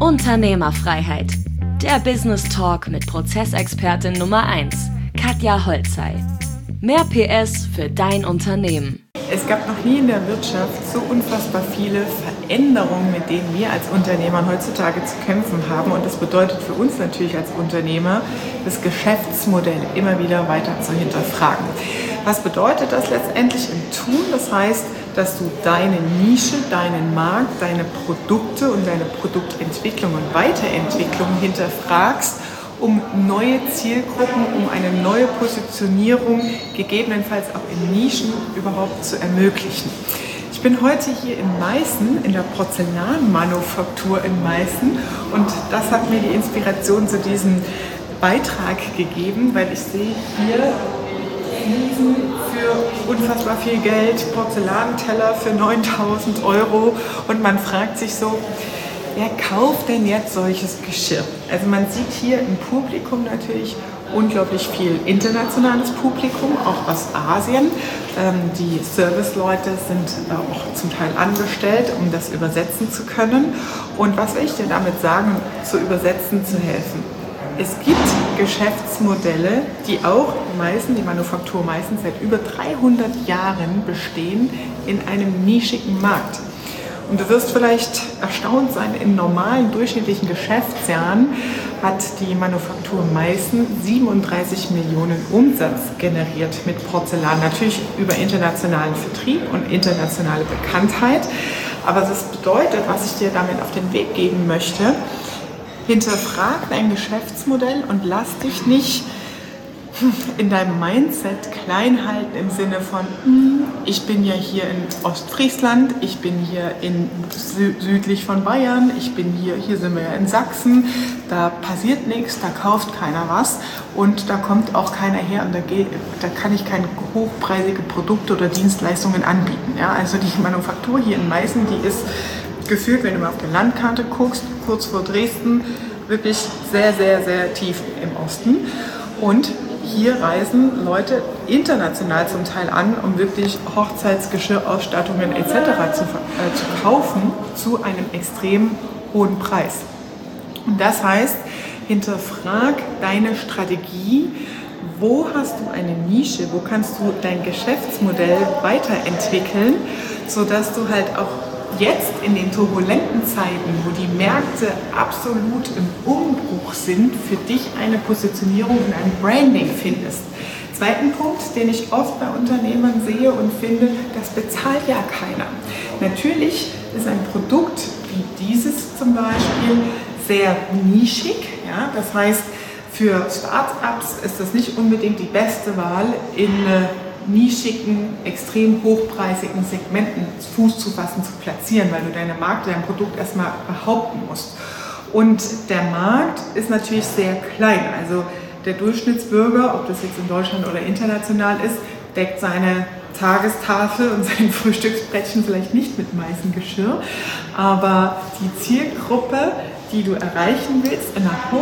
Unternehmerfreiheit. Der Business Talk mit Prozessexpertin Nummer 1, Katja Holzei. Mehr PS für dein Unternehmen. Es gab noch nie in der Wirtschaft so unfassbar viele Veränderungen, mit denen wir als Unternehmer heutzutage zu kämpfen haben. Und das bedeutet für uns natürlich als Unternehmer, das Geschäftsmodell immer wieder weiter zu hinterfragen. Was bedeutet das letztendlich im Tun? Das heißt, dass du deine Nische, deinen Markt, deine Produkte und deine Produktentwicklung und Weiterentwicklung hinterfragst, um neue Zielgruppen, um eine neue Positionierung, gegebenenfalls auch in Nischen überhaupt zu ermöglichen. Ich bin heute hier in Meißen, in der Porzellanmanufaktur in Meißen, und das hat mir die Inspiration zu diesem Beitrag gegeben, weil ich sehe hier Fliesen für unfassbar viel Geld, Porzellanteller für 9.000 € und man fragt sich so, wer kauft denn jetzt solches Geschirr? Also man sieht hier im Publikum natürlich unglaublich viel internationales Publikum, auch aus Asien. Die Serviceleute sind auch zum Teil angestellt, um das übersetzen zu können. Und was will ich dir damit sagen, zu übersetzen zu helfen? Es gibt Geschäftsmodelle, die auch die Manufaktur Meißen seit über 300 Jahren bestehen in einem nischigen Markt. Und du wirst vielleicht erstaunt sein, in normalen durchschnittlichen Geschäftsjahren hat die Manufaktur Meißen 37 Millionen Umsatz generiert mit Porzellan. Natürlich über internationalen Vertrieb und internationale Bekanntheit. Aber das bedeutet, was ich dir damit auf den Weg geben möchte: Hinterfrag dein Geschäftsmodell und lass dich nicht in deinem Mindset klein halten im Sinne von, ich bin ja hier in Ostfriesland, ich bin hier südlich von Bayern, hier sind wir ja in Sachsen, da passiert nichts, da kauft keiner was und da kommt auch keiner her und da kann ich keine hochpreisige Produkte oder Dienstleistungen anbieten. Ja? Also die Manufaktur hier in Meißen, die ist gefühlt, wenn du mal auf der Landkarte guckst, kurz vor Dresden, wirklich sehr, sehr, sehr tief im Osten. Und hier reisen Leute international zum Teil an, um wirklich Hochzeitsgeschirrausstattungen etc. zu kaufen zu einem extrem hohen Preis. Und das heißt, hinterfrag deine Strategie. Wo hast du eine Nische? Wo kannst du dein Geschäftsmodell weiterentwickeln, sodass du halt auch jetzt in den turbulenten Zeiten, wo die Märkte absolut im Umbruch sind, für dich eine Positionierung und ein Branding findest. Zweiten Punkt, den ich oft bei Unternehmern sehe und finde, das bezahlt ja keiner. Natürlich ist ein Produkt wie dieses zum Beispiel sehr nischig. Ja? Das heißt, für Start-ups ist das nicht unbedingt die beste Wahl, in nischigen, extrem hochpreisigen Segmenten Fuß zu fassen, zu platzieren, weil du deine Marke, dein Produkt erstmal behaupten musst. Und der Markt ist natürlich sehr klein. Also der Durchschnittsbürger, ob das jetzt in Deutschland oder international ist, deckt seine Tagestafel und sein Frühstücksbrettchen vielleicht nicht mit Meißengeschirr. Aber die Zielgruppe, die du erreichen willst in einer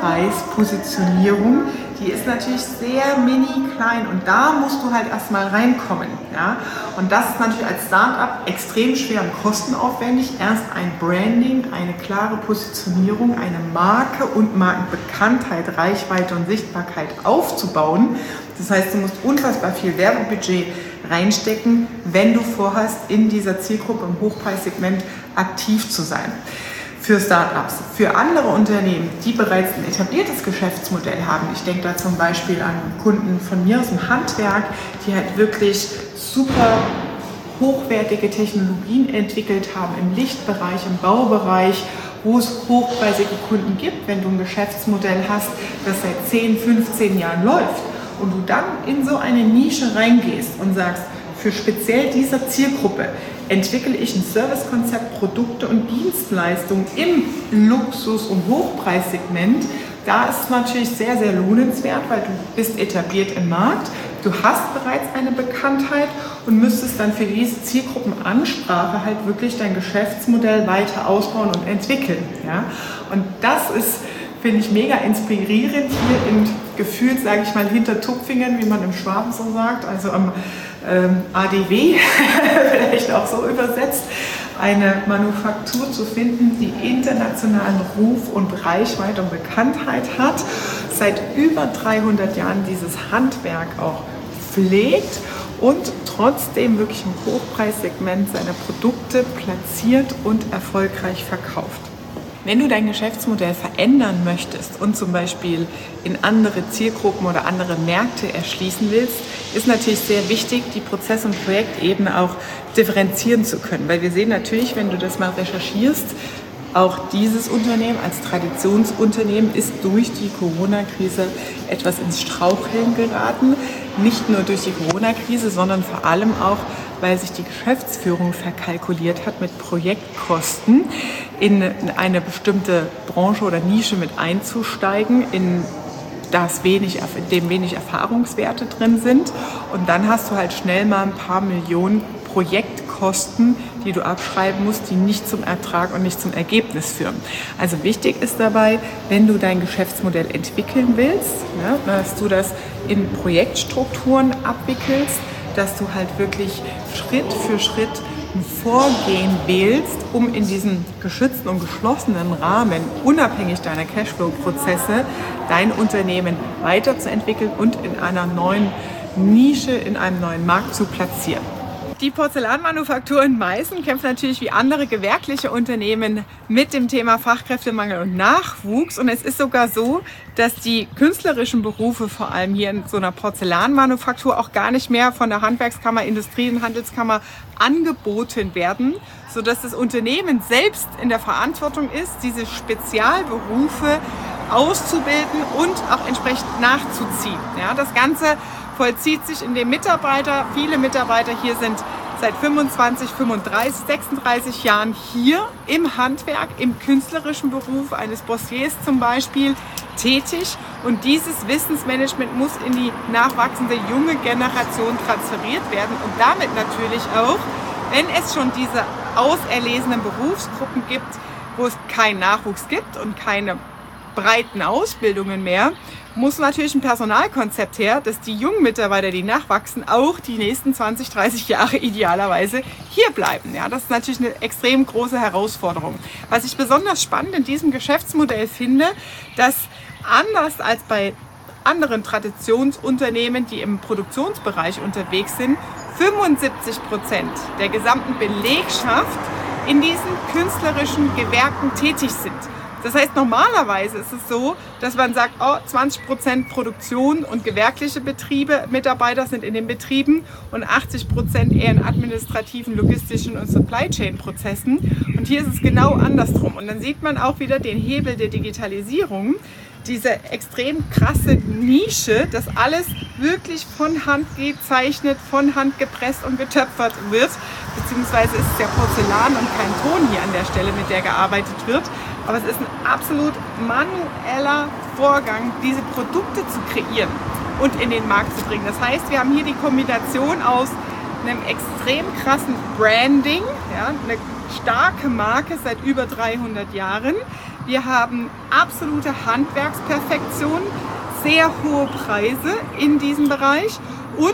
Hochpreispositionierung, die ist natürlich sehr mini klein und da musst du halt erstmal reinkommen. Ja? Und das ist natürlich als Start-up extrem schwer und kostenaufwendig. Erst ein Branding, eine klare Positionierung, eine Marke und Markenbekanntheit, Reichweite und Sichtbarkeit aufzubauen. Das heißt, du musst unfassbar viel Werbebudget reinstecken, wenn du vorhast, in dieser Zielgruppe im Hochpreissegment aktiv zu sein. Für Startups, für andere Unternehmen, die bereits ein etabliertes Geschäftsmodell haben. Ich denke da zum Beispiel an Kunden von mir aus dem Handwerk, die halt wirklich super hochwertige Technologien entwickelt haben im Lichtbereich, im Baubereich, wo es hochpreisige Kunden gibt. Wenn du ein Geschäftsmodell hast, das seit 10, 15 Jahren läuft und du dann in so eine Nische reingehst und sagst, für speziell dieser Zielgruppe entwickle ich ein Servicekonzept, Produkte und Dienstleistungen im Luxus- und Hochpreissegment. Da ist es natürlich sehr, sehr lohnenswert, weil du bist etabliert im Markt, du hast bereits eine Bekanntheit und müsstest dann für diese Zielgruppenansprache halt wirklich dein Geschäftsmodell weiter ausbauen und entwickeln. Ja? Und das ist, finde ich, mega inspirierend hier in gefühlt, sage ich mal, hinter Tupfingen, wie man im Schwaben so sagt, also am ADW, vielleicht auch so übersetzt. eine Manufaktur zu finden, die internationalen Ruf und Reichweite und Bekanntheit hat, seit über 300 Jahren dieses Handwerk auch pflegt und trotzdem wirklich im Hochpreissegment seine Produkte platziert und erfolgreich verkauft. Wenn du dein Geschäftsmodell verändern möchtest und zum Beispiel in andere Zielgruppen oder andere Märkte erschließen willst, ist natürlich sehr wichtig, die Prozess- und Projektebene auch differenzieren zu können. Weil wir sehen natürlich, wenn du das mal recherchierst, auch dieses Unternehmen als Traditionsunternehmen ist durch die Corona-Krise etwas ins Straucheln geraten. Nicht nur durch die Corona-Krise, sondern vor allem auch, weil sich die Geschäftsführung verkalkuliert hat mit Projektkosten, in eine bestimmte Branche oder Nische mit einzusteigen, in dem wenig Erfahrungswerte drin sind. Und dann hast du halt schnell mal ein paar Millionen Projektkosten, die du abschreiben musst, die nicht zum Ertrag und nicht zum Ergebnis führen. Also wichtig ist dabei, wenn du dein Geschäftsmodell entwickeln willst, dass du das in Projektstrukturen abwickelst, dass du halt wirklich Schritt für Schritt ein Vorgehen wählst, um in diesem geschützten und geschlossenen Rahmen, unabhängig deiner Cashflow-Prozesse, dein Unternehmen weiterzuentwickeln und in einer neuen Nische, in einem neuen Markt zu platzieren. Die Porzellanmanufaktur in Meißen kämpft natürlich wie andere gewerbliche Unternehmen mit dem Thema Fachkräftemangel und Nachwuchs. Und es ist sogar so, dass die künstlerischen Berufe, vor allem hier in so einer Porzellanmanufaktur, auch gar nicht mehr von der Handwerkskammer, Industrie- und Handelskammer angeboten werden, sodass das Unternehmen selbst in der Verantwortung ist, diese Spezialberufe auszubilden und auch entsprechend nachzuziehen. Ja, das Ganze vollzieht sich, indem viele Mitarbeiter hier sind seit 25, 35, 36 Jahren hier im Handwerk, im künstlerischen Beruf eines Bossiers zum Beispiel tätig. Und dieses Wissensmanagement muss in die nachwachsende junge Generation transferiert werden und damit natürlich auch, wenn es schon diese auserlesenen Berufsgruppen gibt, wo es keinen Nachwuchs gibt und keine breiten Ausbildungen mehr, muss natürlich ein Personalkonzept her, dass die jungen Mitarbeiter, die nachwachsen, auch die nächsten 20, 30 Jahre idealerweise hier bleiben. Ja, das ist natürlich eine extrem große Herausforderung. Was ich besonders spannend in diesem Geschäftsmodell finde, dass anders als bei anderen Traditionsunternehmen, die im Produktionsbereich unterwegs sind, 75% der gesamten Belegschaft in diesen künstlerischen Gewerken tätig sind. Das heißt, normalerweise ist es so, dass man sagt, 20% Produktion und gewerbliche Betriebe, Mitarbeiter sind in den Betrieben und 80% eher in administrativen, logistischen und Supply Chain Prozessen. Und hier ist es genau andersrum. Und dann sieht man auch wieder den Hebel der Digitalisierung, diese extrem krasse Nische, dass alles wirklich von Hand gezeichnet, von Hand gepresst und getöpfert wird. Beziehungsweise ist es ja Porzellan und kein Ton hier an der Stelle, mit der gearbeitet wird. Aber es ist ein absolut manueller Vorgang, diese Produkte zu kreieren und in den Markt zu bringen. Das heißt, wir haben hier die Kombination aus einem extrem krassen Branding, ja, eine starke Marke seit über 300 Jahren. Wir haben absolute Handwerksperfektion, sehr hohe Preise in diesem Bereich und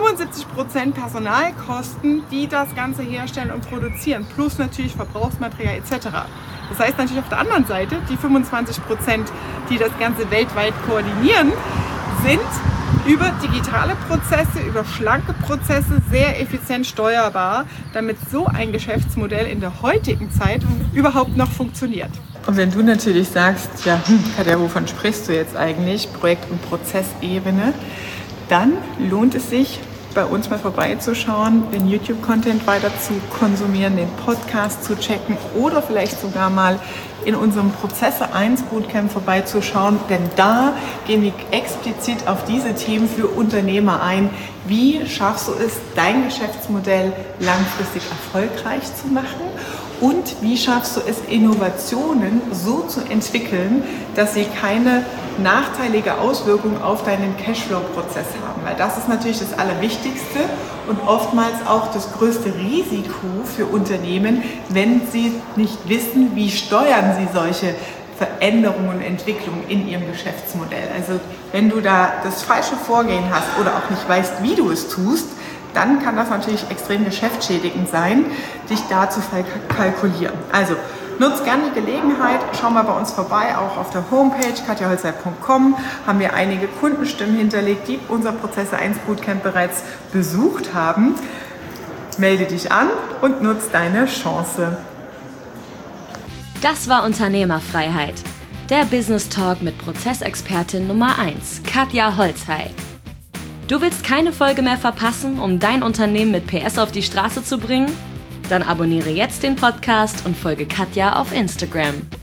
75% Personalkosten, die das Ganze herstellen und produzieren, plus natürlich Verbrauchsmaterial etc. Das heißt natürlich auf der anderen Seite, die 25%, die das Ganze weltweit koordinieren, sind über digitale Prozesse, über schlanke Prozesse sehr effizient steuerbar, damit so ein Geschäftsmodell in der heutigen Zeit überhaupt noch funktioniert. Und wenn du natürlich sagst, ja, Katja, wovon sprichst du jetzt eigentlich, Projekt- und Prozessebene, dann lohnt es sich, bei uns mal vorbeizuschauen, den YouTube-Content weiter zu konsumieren, den Podcast zu checken oder vielleicht sogar mal in unserem Prozesse 1 Bootcamp vorbeizuschauen, denn da gehen wir explizit auf diese Themen für Unternehmer ein. Wie schaffst du es, dein Geschäftsmodell langfristig erfolgreich zu machen? Und wie schaffst du es, Innovationen so zu entwickeln, dass sie keine nachteilige Auswirkung auf deinen Cashflow-Prozess haben? Weil das ist natürlich das Allerwichtigste und oftmals auch das größte Risiko für Unternehmen, wenn sie nicht wissen, wie steuern sie solche Veränderungen und Entwicklungen in ihrem Geschäftsmodell. Also wenn du da das falsche Vorgehen hast oder auch nicht weißt, wie du es tust, dann kann das natürlich extrem geschäftsschädigend sein, dich da zu kalkulieren. Also nutzt gerne die Gelegenheit, schau mal bei uns vorbei, auch auf der Homepage katjaholzei.com haben wir einige Kundenstimmen hinterlegt, die unser Prozesse 1 Bootcamp bereits besucht haben. Melde dich an und nutz deine Chance. Das war Unternehmerfreiheit, der Business Talk mit Prozessexpertin Nummer 1, Katja Holzei. Du willst keine Folge mehr verpassen, um dein Unternehmen mit PS auf die Straße zu bringen? Dann abonniere jetzt den Podcast und folge Katja auf Instagram.